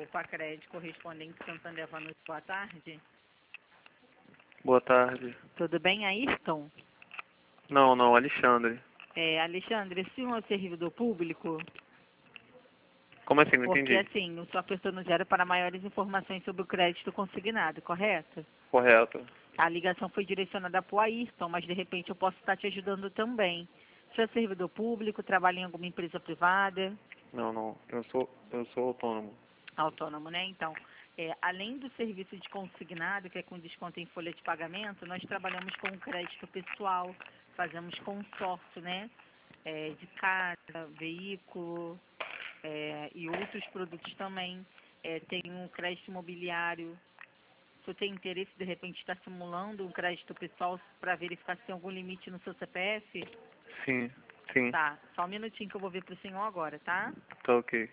Copa Crédito, correspondente Santander Vanucci, boa tarde. Boa tarde. Tudo bem, Ayrton? Não, Alexandre. Alexandre, esse senhor é servidor público? Como assim? Não Porque entendi. assim, o senhor apertou no zero para maiores informações sobre o crédito consignado, correto? Correto. A ligação foi direcionada para o Ayrton, mas de repente eu posso estar te ajudando também. O senhor é servidor público, trabalha em alguma empresa privada? Não. Eu sou autônomo. Autônomo, né? Então, além do serviço de consignado, que é com desconto em folha de pagamento, nós trabalhamos com crédito pessoal, fazemos consórcio, né? De casa, veículo e outros produtos também. Tem um crédito imobiliário. Se você tem interesse, de repente, está simulando um crédito pessoal para verificar se tem algum limite no seu CPF? Sim. Tá, só um minutinho que eu vou ver para o senhor agora, tá? Tá ok.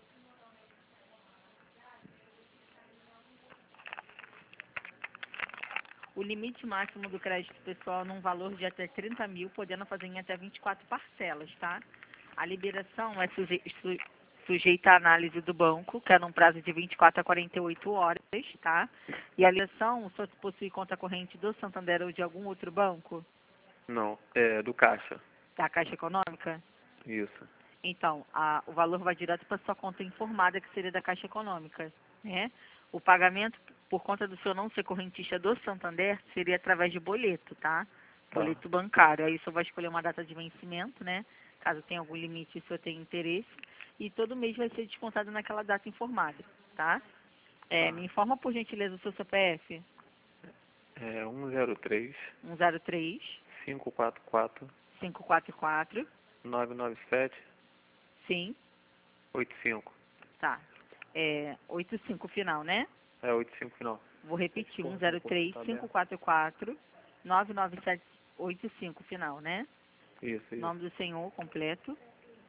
O limite máximo do crédito pessoal num valor de até 30 mil, podendo fazer em até 24 parcelas, tá? A liberação é sujeita à análise do banco, que é num prazo de 24 a 48 horas, tá? E a liberação só se possui conta corrente do Santander ou de algum outro banco, Não, é do caixa. da Caixa Econômica. Isso. Então, o valor vai direto para sua conta informada, que seria da Caixa Econômica, né? O pagamento, por conta do senhor não ser correntista do Santander, seria através de boleto, tá? Tá. Boleto bancário. Aí o senhor vai escolher uma data de vencimento, né? Caso tenha algum limite, o senhor tenha interesse. E todo mês vai ser descontado naquela data informada, tá? Tá. Me informa, por gentileza, o seu CPF. É 103 103 544 544. 997 Sim, 85. tá. 85 final, né? É 85 final. Vou repetir, Porra, 103 tá aberto. 544 99785 final, né? Isso. Nome do senhor completo.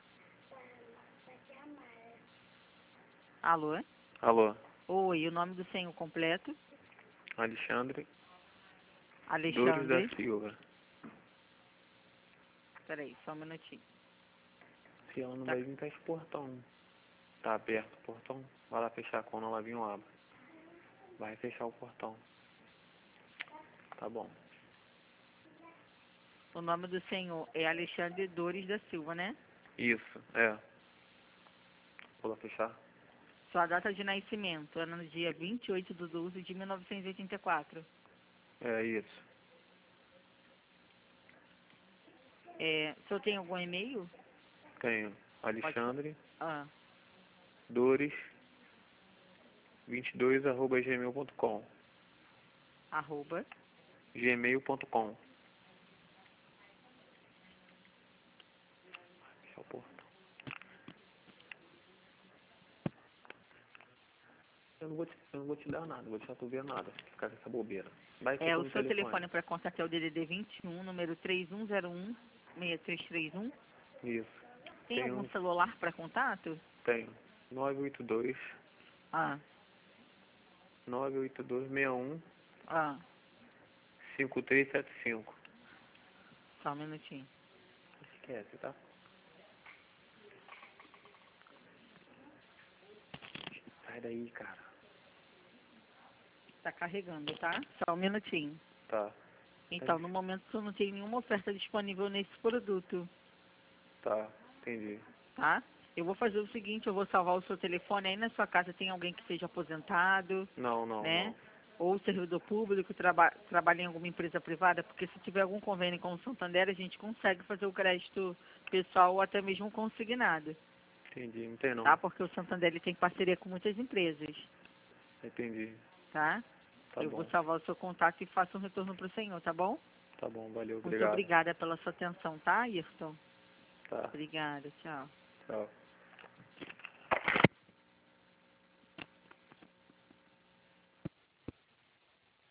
Alô? Alô. Oi, o nome do senhor completo? Alexandre Dores da Alexandre. Silva. Peraí, só um minutinho. Se ela não Tá. vai vir, tá esse portão. Tá aberto o portão. Vai lá fechar. Quando ela vir, eu abro. Vai fechar o portão. Tá bom. O nome do senhor é Alexandre Dores da Silva, né? Isso, é. Vou lá fechar. Sua data de nascimento é no dia 28/12/1984. É isso. O senhor tem algum e-mail? Tenho Alexandre Ah, Dores 22@gmail.com. arroba. gmail.com. Fechar o portão. Eu não vou te dar nada, vou deixar tu ver nada. Ficar com essa bobeira. Vai que eu tô O no seu telefone. telefone para contato é o DDD 21, número 3101-6331. Isso. Tem algum celular para contato? Tenho. 982 Ah, 98261 ah, 5375. só um minutinho. Esquece, tá? Sai daí, cara. Tá carregando, tá? Só um minutinho. Tá. Então, no momento, eu não tenho nenhuma oferta disponível nesse produto, Tá, entendi. tá? Eu vou fazer o seguinte, eu vou salvar o seu telefone. Aí na sua casa tem alguém que seja aposentado, Não. né? Ou servidor público, trabalha em alguma empresa privada, porque se tiver algum convênio com o Santander, a gente consegue fazer o crédito pessoal ou até mesmo consignado, Entendi, não tem não. tá? Porque o Santander ele tem parceria com muitas empresas, Entendi. tá? Tá Eu bom. vou salvar o seu contato e faço um retorno para o senhor, tá bom? Tá bom, valeu, Muito obrigado. obrigada pela sua atenção, tá, Ayrton? Tá, Obrigada, tchau. tchau.